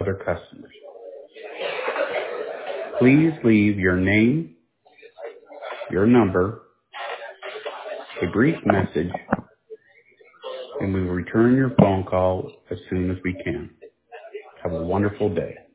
other customers. Please leave your name, your number, a brief message, and we will return your phone call as soon as we can. Have a wonderful day.